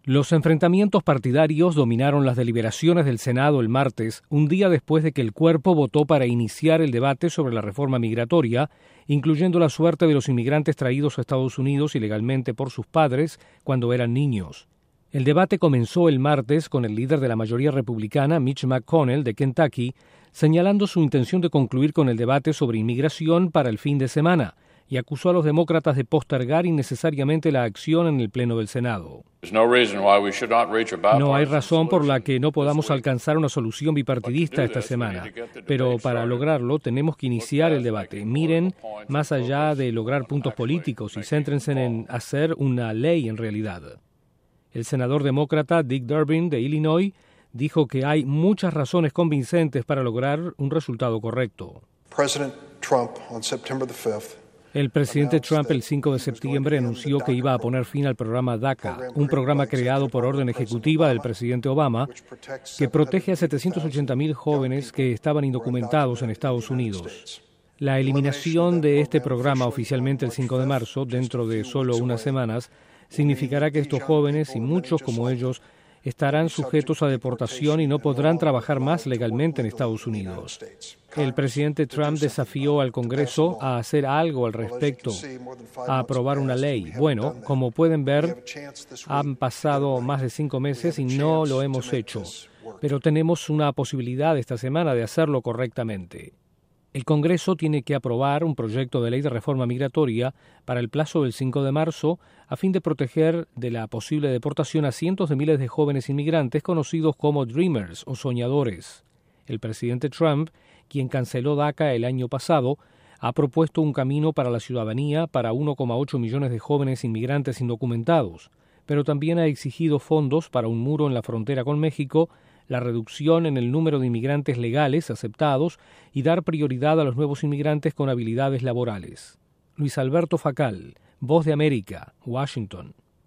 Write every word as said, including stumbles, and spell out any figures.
Los enfrentamientos partidarios dominaron las deliberaciones del Senado el martes, un día después de que el cuerpo votó para iniciar el debate sobre la reforma migratoria, incluyendo la suerte de los inmigrantes traídos a Estados Unidos ilegalmente por sus padres cuando eran niños. El debate comenzó el martes con el líder de la mayoría republicana, Mitch McConnell, de Kentucky, señalando su intención de concluir con el debate sobre inmigración para el fin de semana, y acusó a los demócratas de postergar innecesariamente la acción en el Pleno del Senado. No hay razón por la que no podamos alcanzar una solución bipartidista esta semana, pero para lograrlo tenemos que iniciar el debate. Miren más allá de lograr puntos políticos y céntrense en hacer una ley en realidad. El senador demócrata Dick Durbin de Illinois dijo que hay muchas razones convincentes para lograr un resultado correcto. El presidente Trump el cinco de septiembre anunció que iba a poner fin al programa DACA, un programa creado por orden ejecutiva del presidente Obama que protege a setecientos ochenta mil jóvenes que estaban indocumentados en Estados Unidos. La eliminación de este programa oficialmente el cinco de marzo, dentro de solo unas semanas, significará que estos jóvenes y muchos como ellos estarán sujetos a deportación y no podrán trabajar más legalmente en Estados Unidos. El presidente Trump desafió al Congreso a hacer algo al respecto, a aprobar una ley. Bueno, como pueden ver, han pasado más de cinco meses y no lo hemos hecho, pero tenemos una posibilidad esta semana de hacerlo correctamente. El Congreso tiene que aprobar un proyecto de ley de reforma migratoria para el plazo del cinco de marzo a fin de proteger de la posible deportación a cientos de miles de jóvenes inmigrantes conocidos como Dreamers o soñadores. El presidente Trump, quien canceló DACA el año pasado, ha propuesto un camino para la ciudadanía para uno coma ocho millones de jóvenes inmigrantes indocumentados, pero también ha exigido fondos para un muro en la frontera con México, la reducción en el número de inmigrantes legales aceptados y dar prioridad a los nuevos inmigrantes con habilidades laborales. Luis Alberto Facal, Voz de América, Washington.